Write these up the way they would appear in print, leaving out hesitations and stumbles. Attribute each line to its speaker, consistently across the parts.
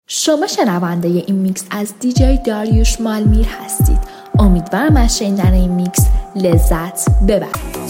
Speaker 1: شما شنونده این میکس از دیجی داریوش مالمیر هستید. امیدوارم از شنیدن این میکس لذت ببرید.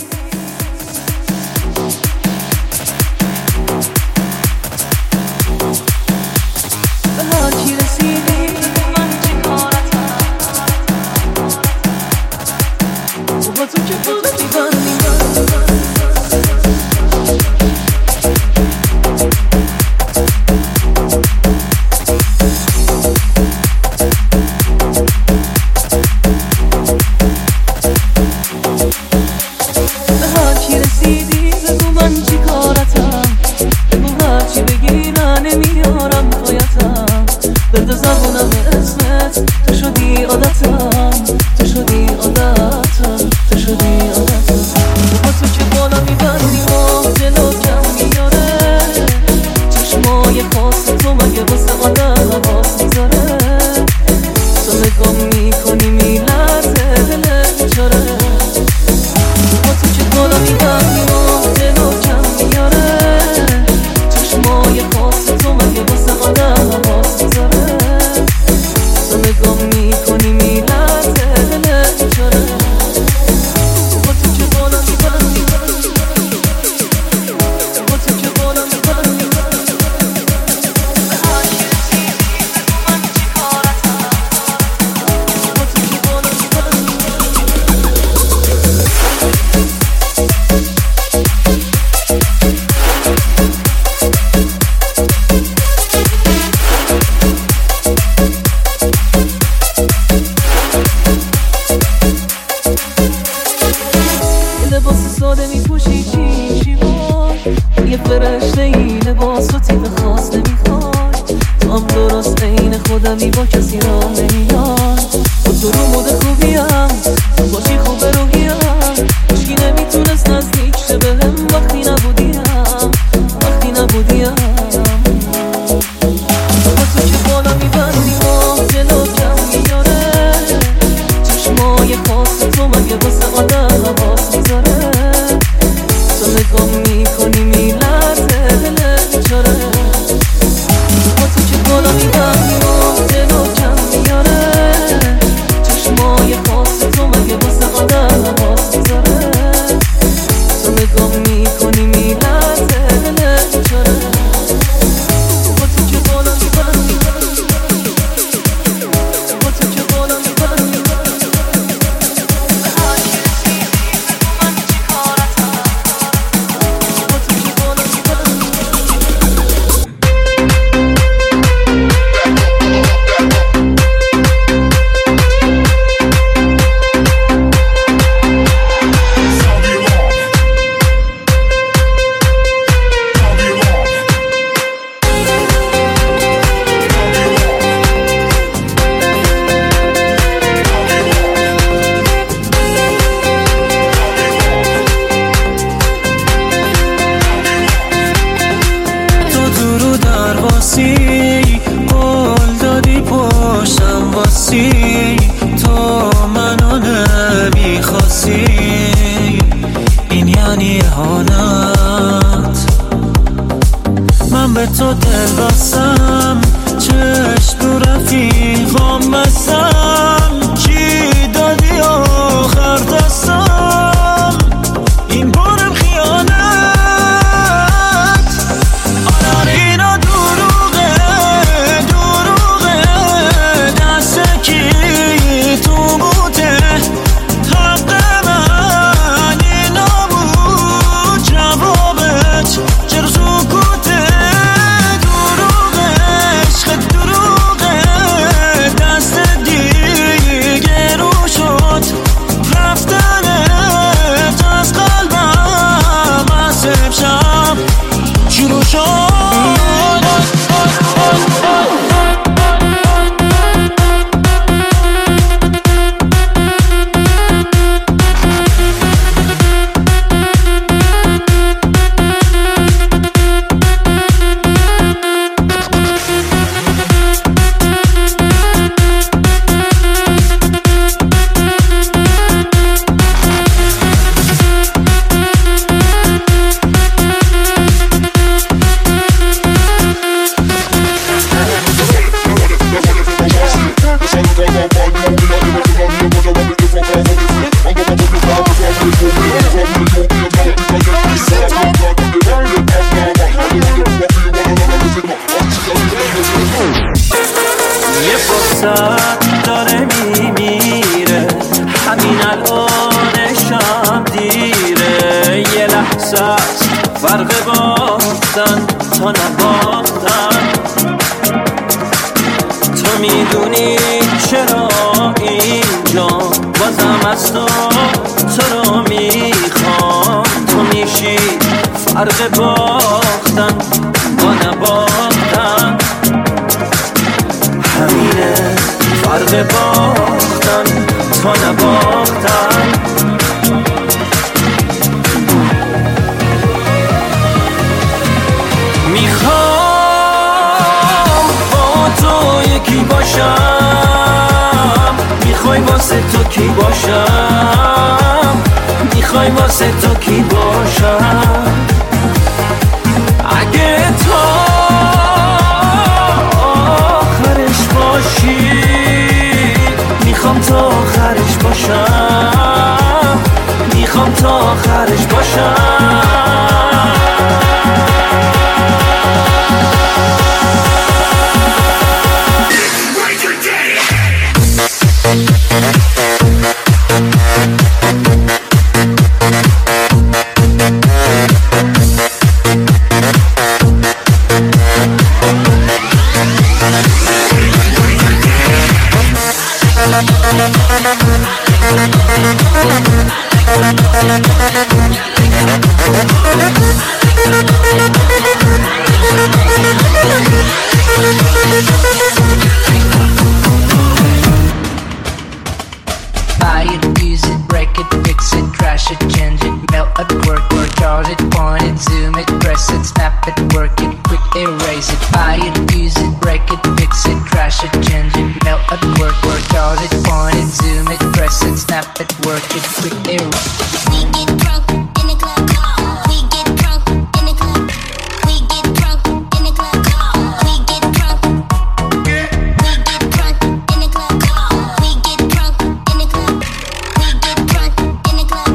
Speaker 2: دروغ واسط داره میمیره، همین الانشم دیره. یه لحظه است فرق باختن تا نباختن. تو میدونی چرا اینجا بازم از تو رو میخوام. تو میشی فرق باختن با نباختن، همینه فرق باختن تا نباختن. میخوام با تو یکی باشم، میخوای واسه تو کی باشم، میخوای واسه تو کی باشم. اگه تو آخرش باشی میخوام تا آخرش باشم، میخوام تا آخرش باشم.
Speaker 3: Buy it, use it, break it, fix it, crash it, change it, melt it, work, charge it, point it, zoom it, press it, snap it, work it, quick erase it. Buy it, use it, break it, fix it, crash it, change it, melt it, work, charge it, point it, zoom it, press it, snap it, work it, quick erase it.
Speaker 4: We get drunk in the club. We get drunk in the club. We get drunk in the club. We get drunk. We get drunk in the club. We get drunk in the club. We get drunk in the club.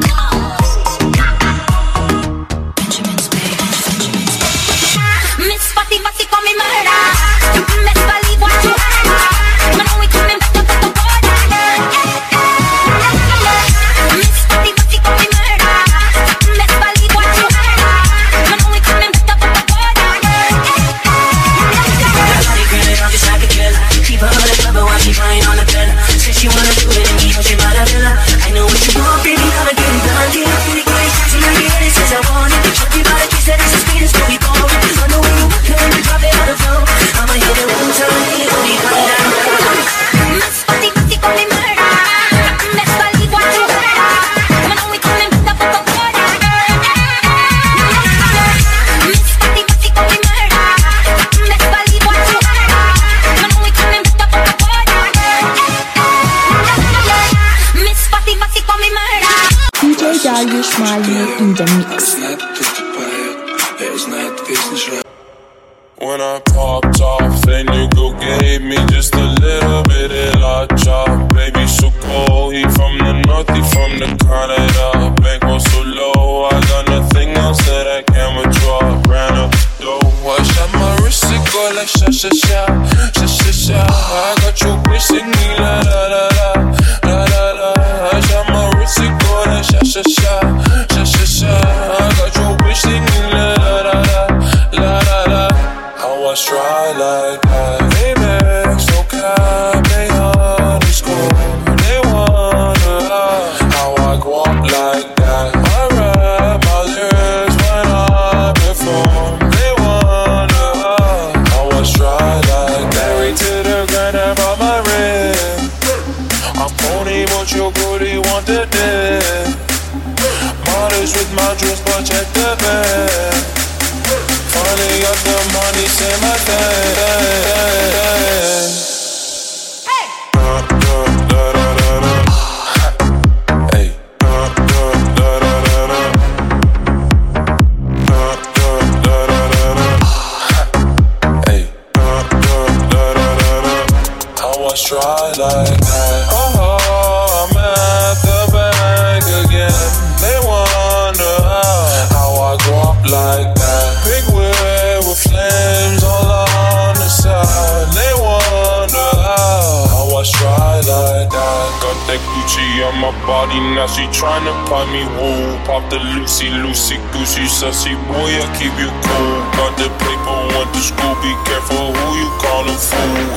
Speaker 4: Benjamin's Bay. Miss Fatty Fatty call me murder. You best believe what you heard. You know we coming back up the border. Miss Fatty Fatty call me murder. Best believe what you heard. You know we coming back up the border.
Speaker 5: I'm just like a killer. Keep her on the cover while she lying on the bed. Said she wanna do it and me, she might have been. I know what you want, baby, I'ma get it done. Get up in the great shots and I get it, says I want it. Shorty by the kiss that is the speed, it's gonna be born. I know when you walk in, you drop it on the floor. I'ma hit it one time, it gon' be coming down.
Speaker 4: Miss Fatty Fatty call me murder. Best believe what you heard. You know we coming back up the border. Miss Fatty Fatty call me murder. Best believe what you heard. You know we coming back up the border. Miss Fatty Fatty call me murder.
Speaker 1: DJ Dariush Malmir in the mix.
Speaker 6: When I popped off, that nigga gave me just a little bit of la chop. Baby, so cold, he from the north, he from the Canada. Bankroll so low, I got nothing else that I can withdraw. Ran up the dough, I shot my wrist, it go like sha sha sha, sha sha sha. I got your bitch singing la la la la, la la la. I shot my wrist, it go like sha sha sha, sha sha sha. I got your bitch singing la la la la, la la la. How I try like that, baby, so calm, they underscore. They wonder how I go up like that. I rap my lyrics when I perform. They wonder how I try like that. Married to the grind, I brought my ring. I'm pony, but your booty want the dick. Modest with my dress, but check the bag. Finally got the money, say my thing.
Speaker 4: Hey.
Speaker 6: Hey. Hey. I was try like that. Oh, I'm at the bank again. They wonder how I go up like that. Big wheel with flames all on the side. They wonder how on my body, now she tryna pop me, woo. Pop the Lucy, goosey, sussy boy, I keep you cool. Got the paper, went to school, be careful who you callin' fool.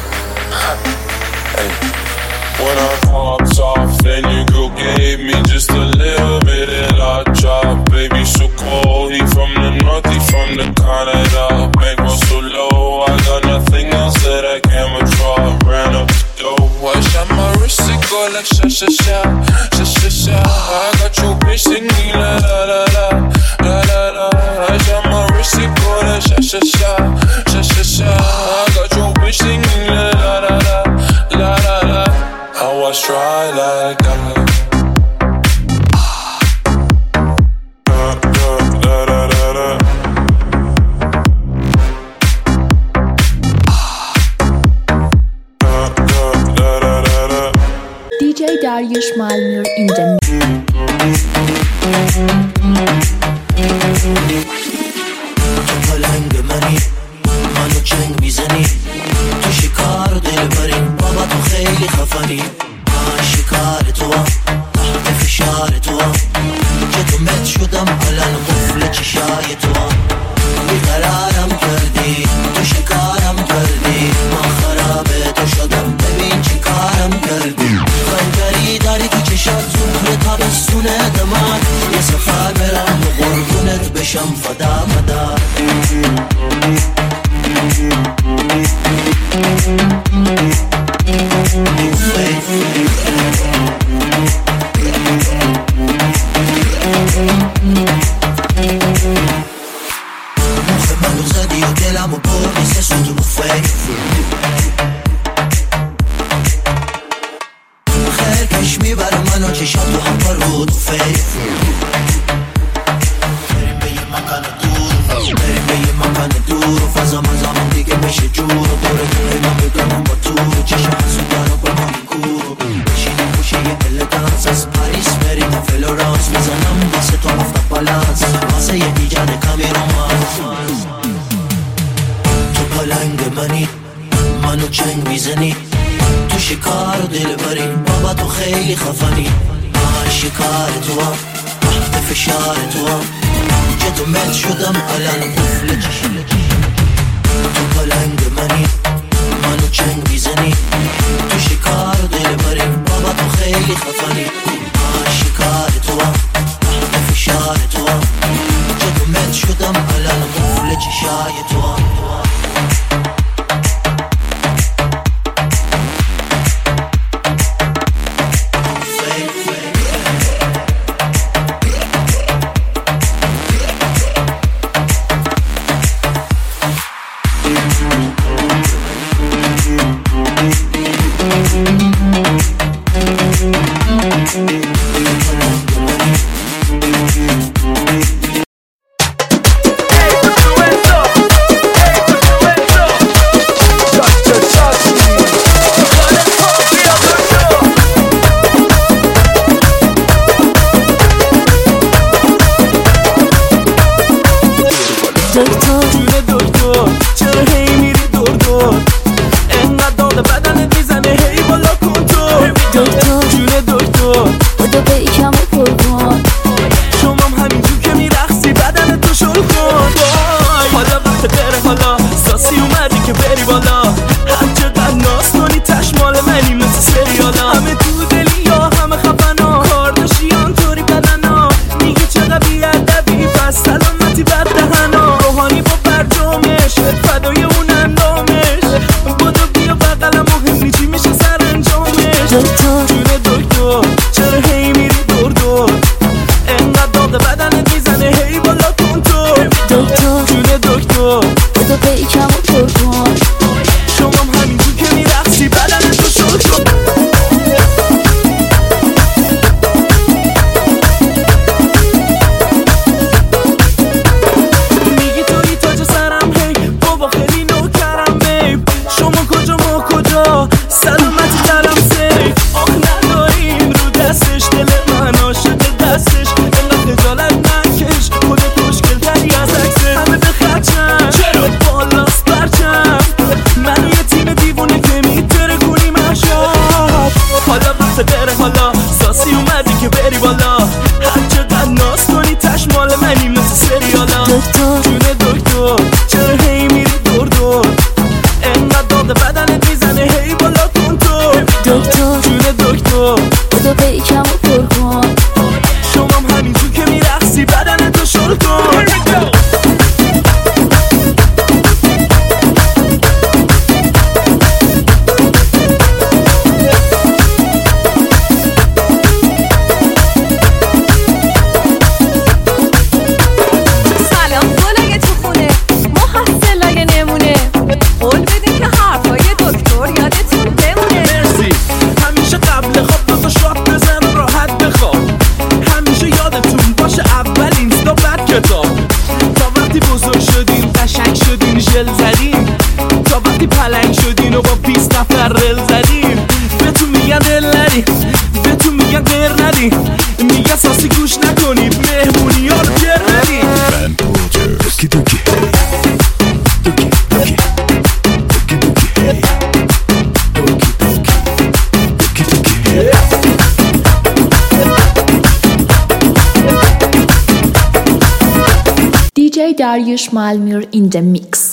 Speaker 6: Hey. When I popped off, then your girl gave me just a little bit of la chop. Baby, so cold, he from the north, he from the Canada. Bankroll so low, I got nothing else that I can withdraw. Ran up the door, I shot my wrist, it go like sha sha sha, sha sha sha. I got your bitch singing la la la la, la la la. I shot my wrist, it go like sha sha sha, sha sha sha. I got your bitch singing la la la la, la la la. I was dry like that.
Speaker 1: DJ Dariush Malmur in the
Speaker 7: پلنگ منو چنگ میزنی تو شکار و دل بریم بابا تو خیلی خفنی من شکار تو تحت فشار تو که تو مت شدم الان قفل چشای تو بیقرارم کردی تو شکارم کردی من خرابه تو شدم ببین چی کارم کردی خنجری داری تو چشات زهر تابستون دمار یه سفر برم و قربونت بشم فدا مدا مخ منو زدی و دلمو بردی سه سوتو بفید خیر کش میبره منو چشات تو هم پر بود فید بریم به یه مکان دور بریم به یه مکان دور و فضا مزامون دیگه بشه جور و دوره دوره من بگم با تو چشم سودارو با من کور بشینیم خوشه یه الگانس از پاریس بریم تا فلورانس میزنم واسه تو هفته بالانس واسه یه دیجان کمی رومانس تو پلنگ منو چنگ میزنی تو شکار و دل بریم بابا تو خیلی خفنی من شکار تو تحت فشار تو که تو مت شدم الان قفل چشم تو پلنگ منو چنگ میزنی تو شکار و دل بریم بابا تو خیلی خفنی من شکار تو تحت فشار تو که تو مت شدم الان قفل چشای تو
Speaker 2: حالا دکتر جون دکتر
Speaker 1: بودو پیکم و پر کن
Speaker 2: شمام همینجور که میرقصی بدن تو شروع کن تا وقتی پلنگ شدین و با 20 نفر رل زدین بهتون میگن دل ندین بهتون میگن غیر ندین میگن ساسی گوش نکنید مهمونی ها رو گر ندین من پوتر دوکی دوکی دوکی دوکی دوکی دوکی دوکی
Speaker 1: DJ Dariush Malmur in the mix.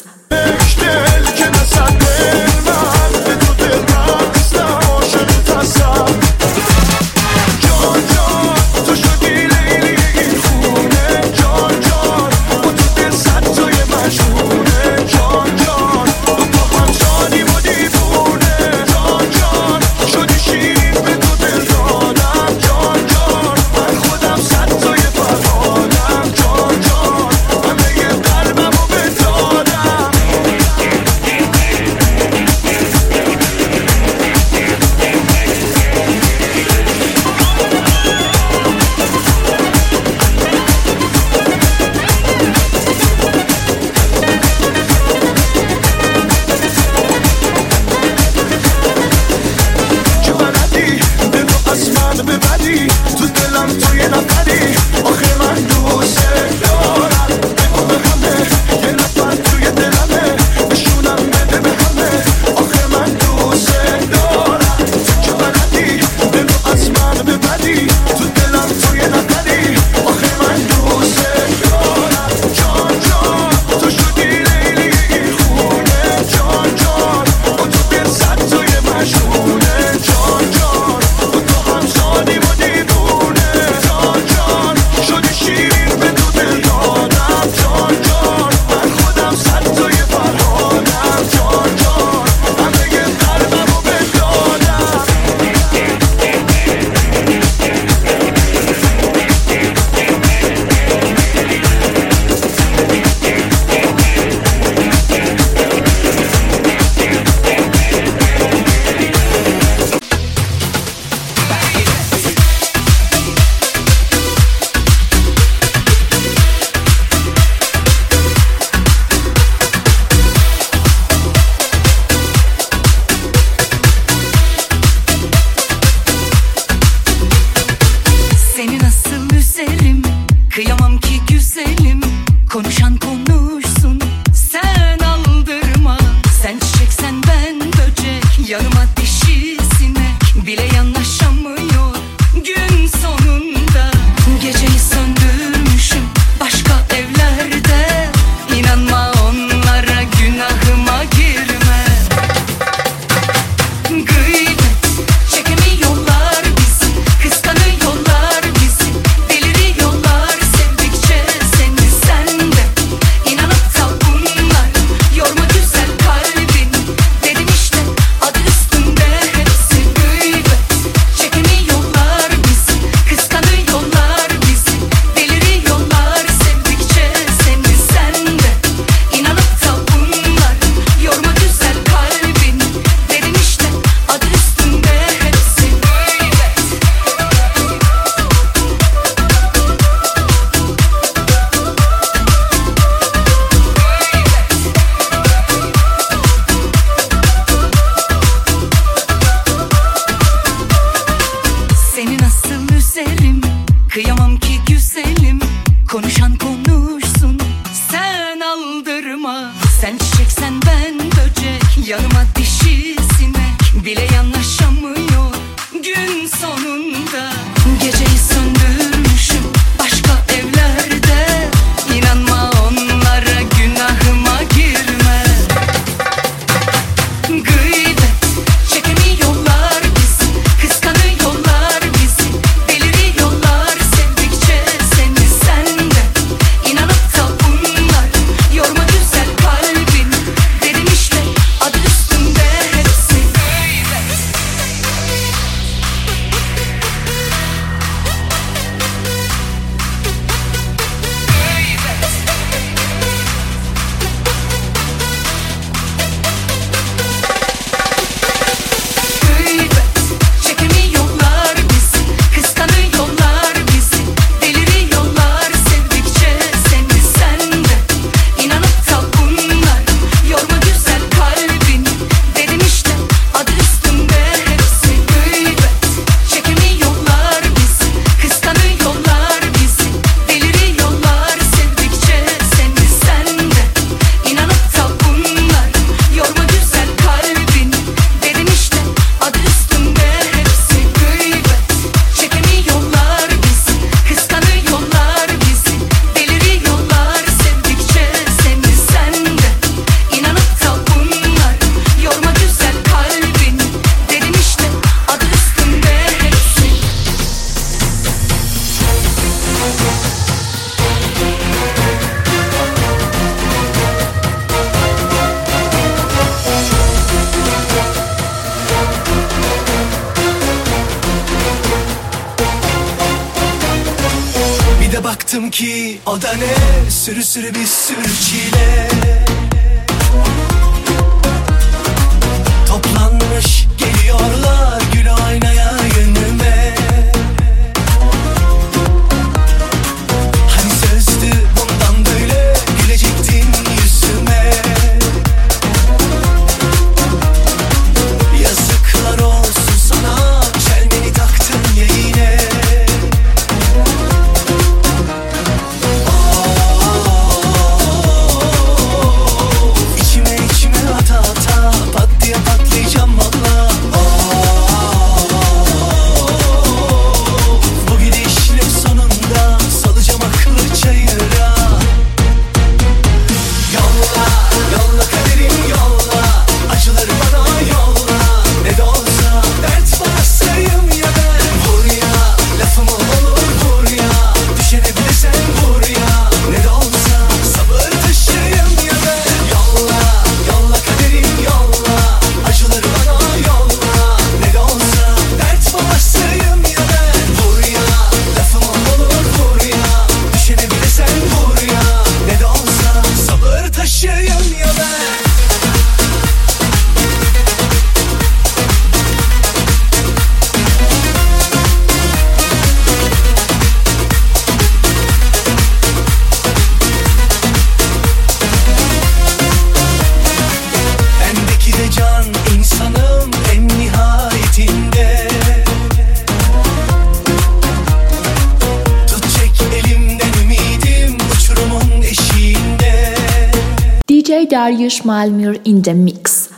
Speaker 8: Gıybet çekemiyorlar bizi.
Speaker 7: baktım ki o da ne, sürü sürü bir sürü çile. Toplanmış geliyorlar gül aynaya yönüme. Hani sözdü bundan böyle gülecektin yüzüme. Yazıklar olsun sana, çelmeni taktın ya yine. İçime ata ata pat diye patlayacağım valla. Bu gidişle sonunda salacağım aklı çayıra. Yolla, yolla kaderim yolla, acıları bana yolla. Ne de olsa dert varsayım ya ben. Vur ya, lafımı olur vur ya, düşene bile sen vur ya. Ne de olsa sabır taşıyım ya ben. Yolla, yolla kaderim yolla, acıları bana yolla. Ne de olsa dert varsayım ya ben. Vur ya, lafımı olur vur ya, düşene bile sen vur ya. Ne de olsa sabır taşıyım ya ben. Bendeki de can insanım en nihayetinde. Tut çek elimden ümidim uçurumun eşiğinde.
Speaker 1: DJ Dariush Malmur in the mix.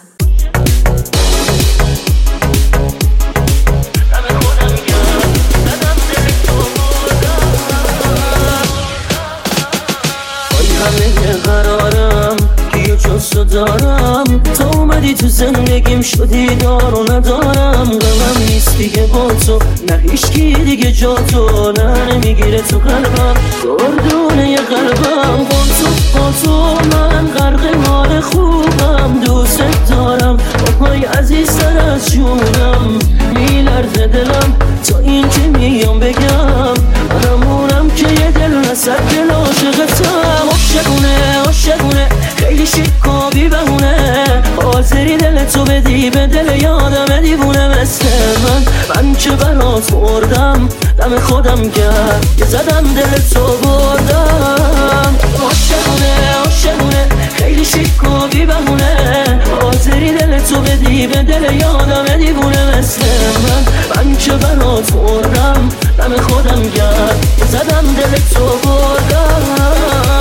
Speaker 8: همه قرارم که جزو دارم، تا اومدی تو زندگیم شدی دار و ندارم. غمم نیست دیگه با تو، نه هیچکی دیگه جا تو، نه نمیگیره تو قلبم گردونه قلبم. با تو من غرق مال خوبم، دوست دارم بابای عزیزتر از جونم. میلرزه دلم تا این که میام بگم، منمونم که یه دل نصد دل عاشقتم. عاشقونه خیلی شیک و بی بهونه، حاضری دل تو بدی به دل یادم دیوونه مثل من که برات مردم دم خودم کرد که زدم دل تو بردم. عاشقونه خیلی شیک و بی بهونه، حاضری دل تو بدی به دل یادم دیوونه مثل من که برات مردم دم خودم کرد که زدم دل تو بردم.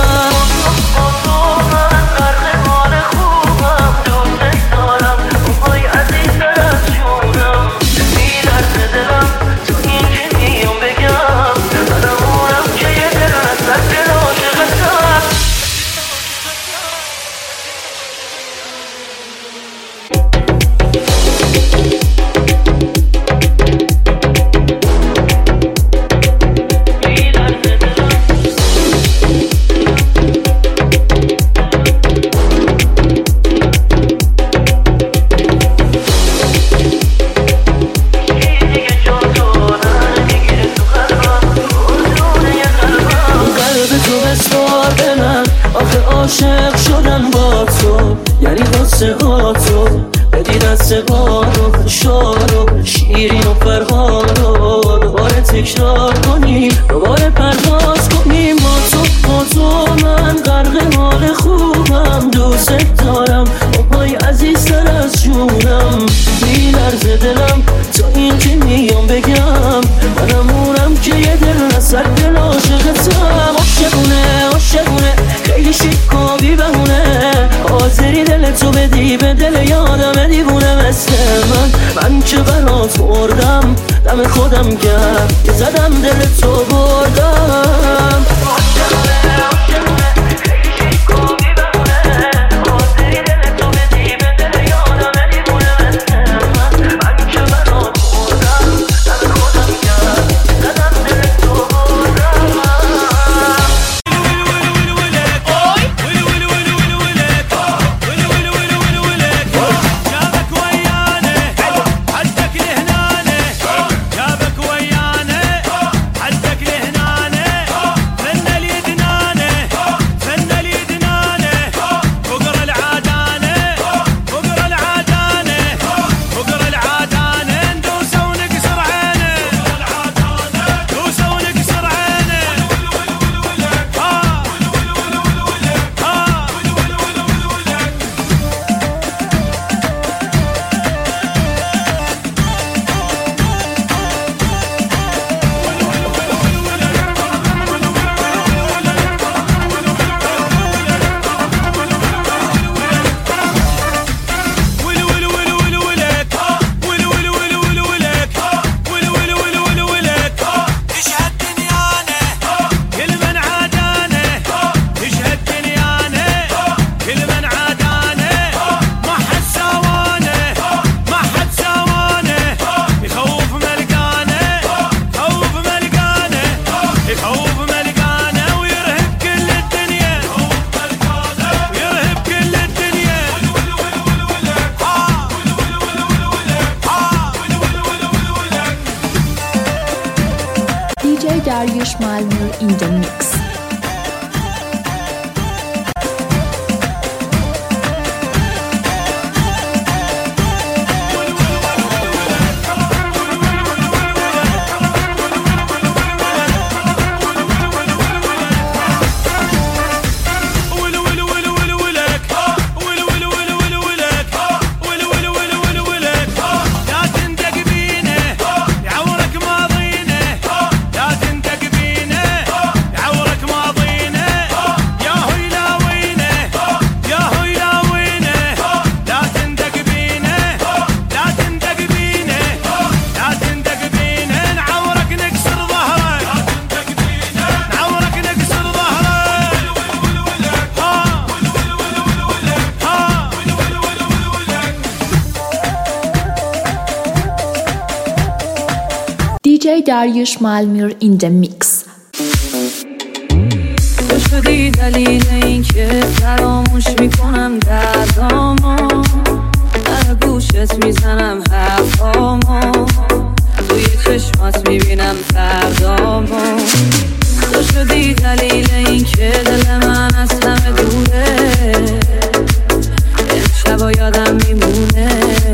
Speaker 8: عاشق شدن با تو یعنی قصه ها تو بدی دست بارو شارو شیرین و فرهاد رو دوباره تکرار کنی، دوباره پرواز کنیم. با تو من غرق حال خوبم، دوست دارم بابای عزیزتر از جونم. میلرزه دلم تا این که میام بگم، منمونم که یه دل نصد دل عاشقتم. عاشقونه خیلی شیک و بی بهونه، حاضری دل تو بدی به دل یادم دیوونه مثل من که برات مردم دم خودم کرد که زدم دل تو بردم.
Speaker 1: Dariush Malmur in the mix. DJ Dariush Malmur in the mix.
Speaker 9: تو شدی دلیل این که فراموش میکنم دردامو، در گوشت میزنم حرفامو، توی چشمات میبینم فردامو. تو شدی دلیل این که دل من از همه دوره، امشبا یادم میمونه،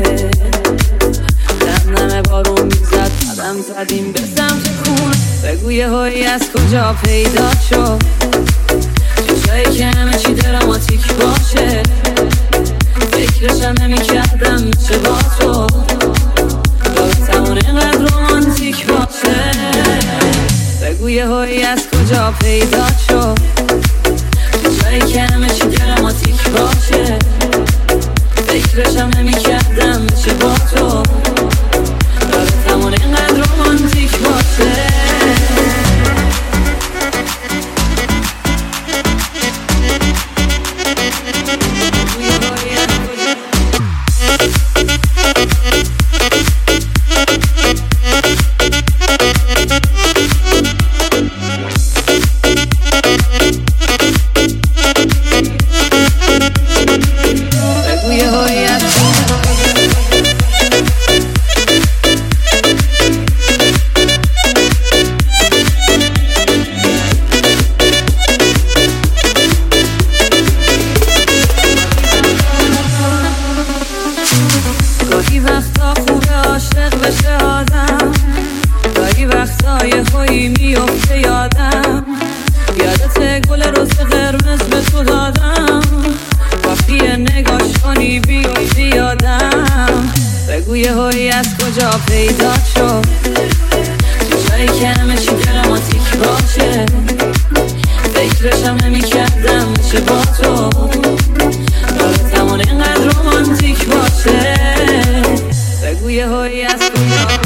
Speaker 9: دم بارون میزد قدم زدیم به سمت خونه. بگو یه هایی از کجا پیدا شد، چشایی که همه چی دراماتیک باشه، فکرشم نمی کردم میشه با تو رابطمون اینقدر رومانتیک باشه. بگو یه هایی از کجا پیدا شد، چشایی که همه چی دراماتیک باشه، فکرشم نمی کردم میشه با تو رابطمون اینقدر رومانتیک باشه. گاهی وقتا خوبه عاشق بشه آدم، گاهی وقتا یه هایی میفته یادم، یادت گل رز قرمز به تو دادم، وقتی نگاش کنی بیفتی یادم. بگو یه هایی از کجا پیدا شد، چشایی که همه چی دراماتیک باشه، فکرشم نمی کردم میشه با تو رابطمون اینقدر رومانتیک باشه. بگو یه هایی از کجا